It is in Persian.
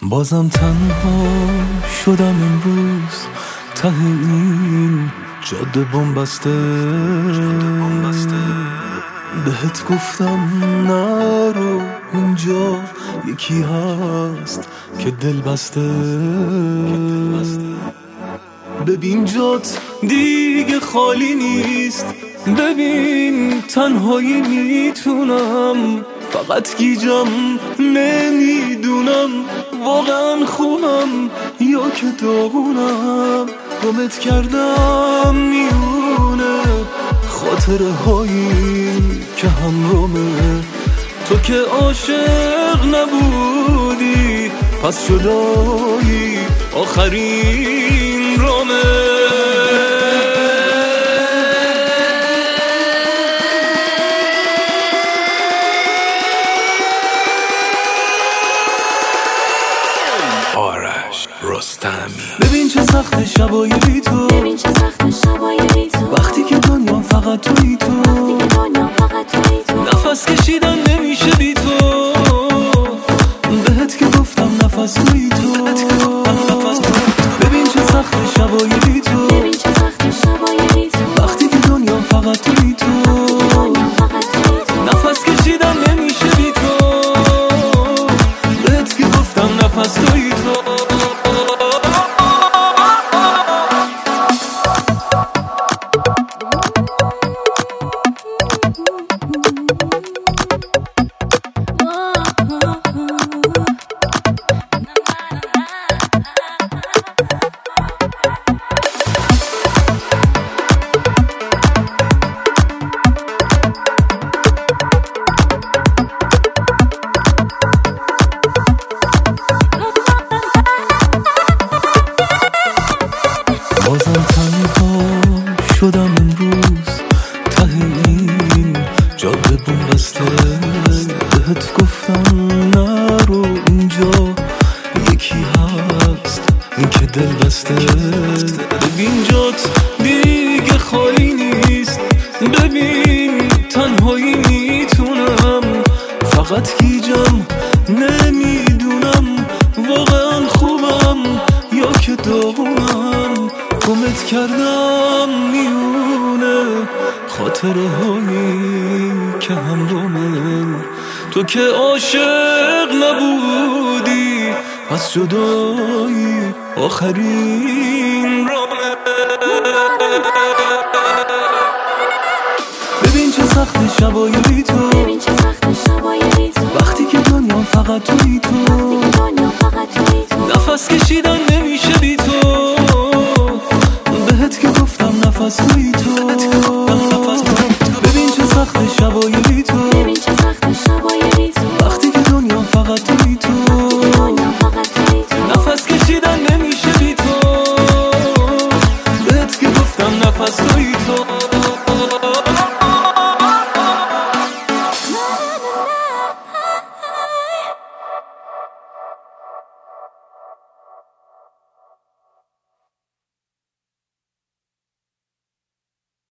بازم تنها شدم امروز ته این جاده بنبسته. بهت گفتم نرو اینجا یکی هست که دل بسته. ببین جات دیگه خالی نیست، ببین تنهایی میتونم فقط گیجم نمیدونم واقعا خوبم یا که داغونم. گمت کردم میونه خاطره هایی که همرامه، تو که عاشق نبودی پس جدایی آخرین رامه. آرش رستمی. ببین چه سخت شبای بی تو، ببین چه سخت شبای بی تو، وقتی که دنیا فقط توی تو، وقتی که دنیا فقط توی تو، نفس کشیدن نمیشه بی تو. بهت که گفتم نفس توی تو. ببین چه سخت شبای بی تو، ببین چه سخت شبای بی تو، وقتی که دنیا فقط توی تو، دنیا فقط توی تو، نفس کشیدن نمیشه بی تو. بهت که گفتم نفس توی تو. بازم تنها شدم امروز ته این جاده بنبسته. بهت گفتم نرو اینجا یکی هست که دل بسته. ببین جات دیگه خالی نیست، ببین تنهایی میتونم فقط گیجم نمیدونم واقعا خوبم یا که داغونم. گمت کردم میونه خاطره هایی که همرامه، تو که عاشق نبودی پس جدایی آخرین رامه. ببین چه سخت شبای بی تو، ببین چه سخت شبای بی تو، وقتی که دنیا فقط توی تو، وقتی که دنیا فقط توی تو، نفس کشیدن نمیشه بی تو. بهت که گفتم نفس توی تو.